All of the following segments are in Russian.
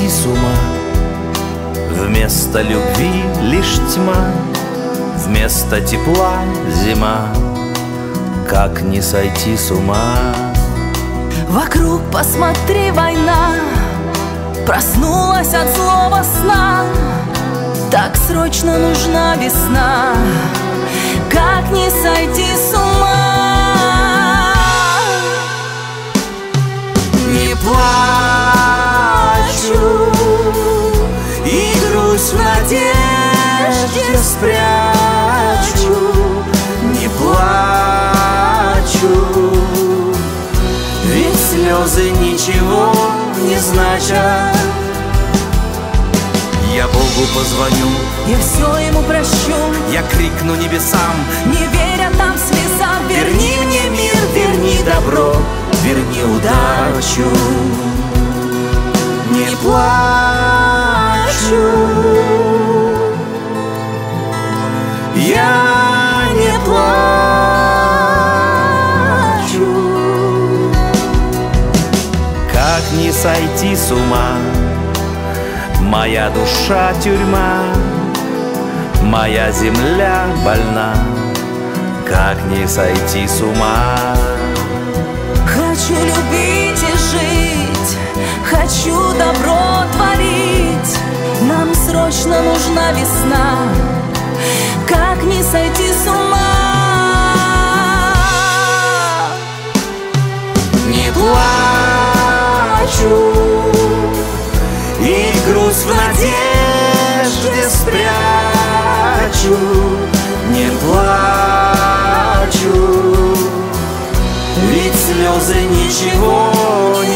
сойти с ума. Вместо любви лишь тьма, вместо тепла зима. Как не сойти с ума? Вокруг посмотри, война проснулась от злого сна. Так срочно нужна весна. Как не сойти с ума? Не плачу и грусть в надежде спрячу. Не плачу, ведь слезы ничего не значат. Я Богу позвоню, я все ему прощу, я крикну небесам, не веря там слезам. верни мне мир, верни добро, верни удачу. Не плачу, я не плачу. Как не сойти с ума? Моя душа тюрьма, моя земля больна. Как не сойти с ума? Хочу любить и жить, хочу добро творить. Нам срочно нужна весна. Как не сойти с ума? Не плачу и грусть в надежде спрячу. Не плачу, ведь слезы ничего не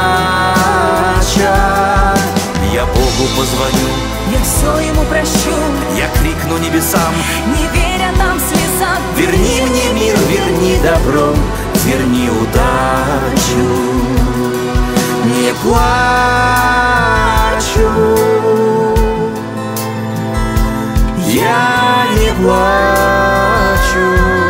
значат. Я Богу позвоню, я все ему прощу, я крикну небесам, не веря там слезам. верни мне мир, верни добро, верни удачу. Не плачу, я не плачу.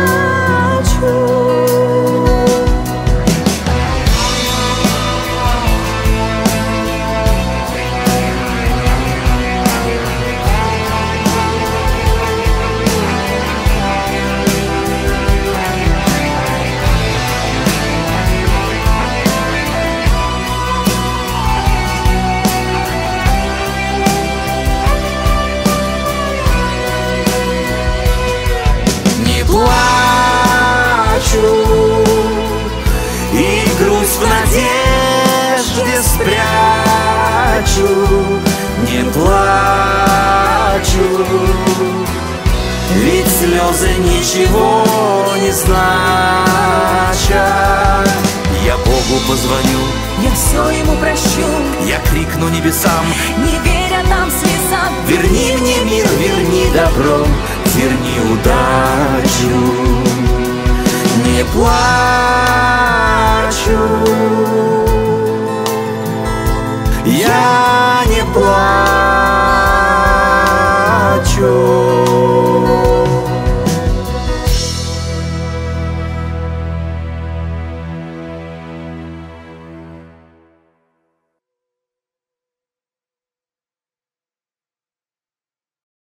Плачу и грусть в надежде спрячу. Не плачу, ведь слезы ничего не значат. Я Богу позвоню, я все ему прощу, я крикну небесам, не веря там слезам. верни мне мир, верни добро, верни удачу. Не плачу, я не плачу.